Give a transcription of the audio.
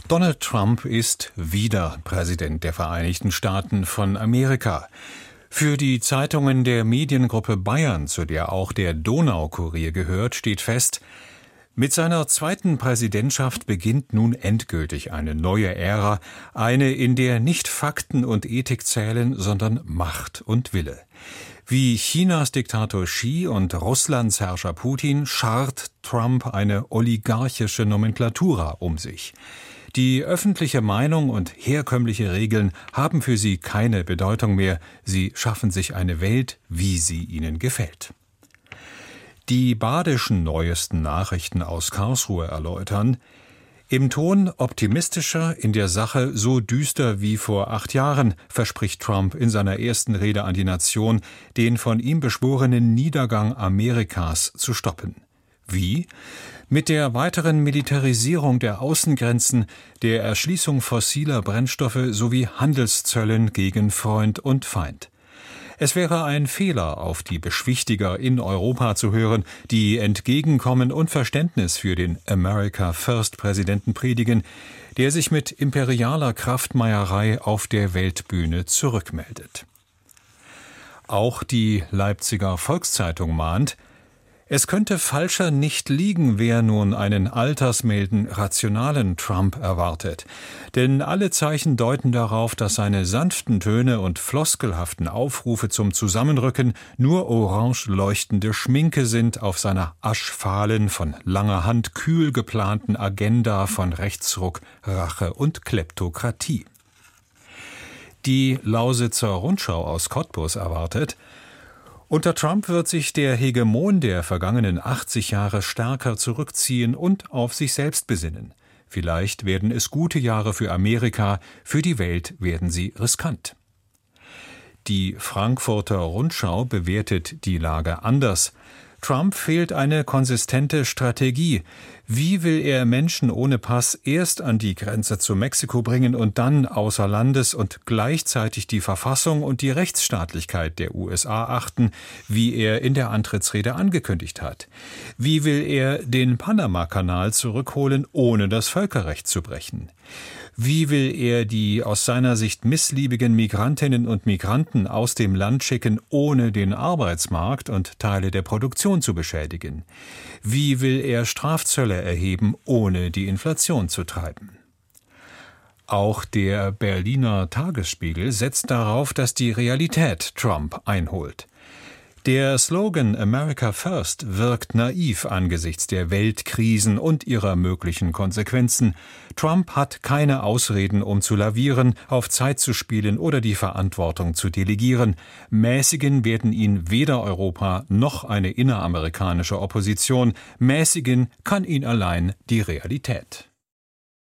Donald Trump ist wieder Präsident der Vereinigten Staaten von Amerika. Für die Zeitungen der Mediengruppe Bayern, zu der auch der Donaukurier gehört, steht fest: Mit seiner zweiten Präsidentschaft beginnt nun endgültig eine neue Ära, eine, in der nicht Fakten und Ethik zählen, sondern Macht und Wille. Wie Chinas Diktator Xi und Russlands Herrscher Putin scharrt Trump eine oligarchische Nomenklatura um sich. Die öffentliche Meinung und herkömmliche Regeln haben für sie keine Bedeutung mehr. Sie schaffen sich eine Welt, wie sie ihnen gefällt. Die badischen neuesten Nachrichten aus Karlsruhe erläutern: Im Ton optimistischer, in der Sache so düster wie vor 8 Jahren, verspricht Trump in seiner ersten Rede an die Nation, den von ihm beschworenen Niedergang Amerikas zu stoppen. Wie? Mit der weiteren Militarisierung der Außengrenzen, der Erschließung fossiler Brennstoffe sowie Handelszöllen gegen Freund und Feind. Es wäre ein Fehler, auf die Beschwichtiger in Europa zu hören, die Entgegenkommen und Verständnis für den America-First-Präsidenten predigen, der sich mit imperialer Kraftmeierei auf der Weltbühne zurückmeldet. Auch die Leipziger Volkszeitung mahnt: Es könnte falscher nicht liegen, wer nun einen altersmilden, rationalen Trump erwartet. Denn alle Zeichen deuten darauf, dass seine sanften Töne und floskelhaften Aufrufe zum Zusammenrücken nur orange leuchtende Schminke sind auf seiner aschfahlen, von langer Hand kühl geplanten Agenda von Rechtsruck, Rache und Kleptokratie. Die Lausitzer Rundschau aus Cottbus erwartet: Unter Trump wird sich der Hegemon der vergangenen 80 Jahre stärker zurückziehen und auf sich selbst besinnen. Vielleicht werden es gute Jahre für Amerika, für die Welt werden sie riskant. Die Frankfurter Rundschau bewertet die Lage anders. Trump fehlt eine konsistente Strategie. Wie will er Menschen ohne Pass erst an die Grenze zu Mexiko bringen und dann außer Landes und gleichzeitig die Verfassung und die Rechtsstaatlichkeit der USA achten, wie er in der Antrittsrede angekündigt hat? Wie will er den Panama-Kanal zurückholen, ohne das Völkerrecht zu brechen? Wie will er die aus seiner Sicht missliebigen Migrantinnen und Migranten aus dem Land schicken, ohne den Arbeitsmarkt und Teile der Produktion zu beschädigen? Wie will er Strafzölle erheben, ohne die Inflation zu treiben? Auch der Berliner Tagesspiegel setzt darauf, dass die Realität Trump einholt. Der Slogan America First wirkt naiv angesichts der Weltkrisen und ihrer möglichen Konsequenzen. Trump hat keine Ausreden, um zu lavieren, auf Zeit zu spielen oder die Verantwortung zu delegieren. Mäßigen werden ihn weder Europa noch eine inneramerikanische Opposition. Mäßigen kann ihn allein die Realität.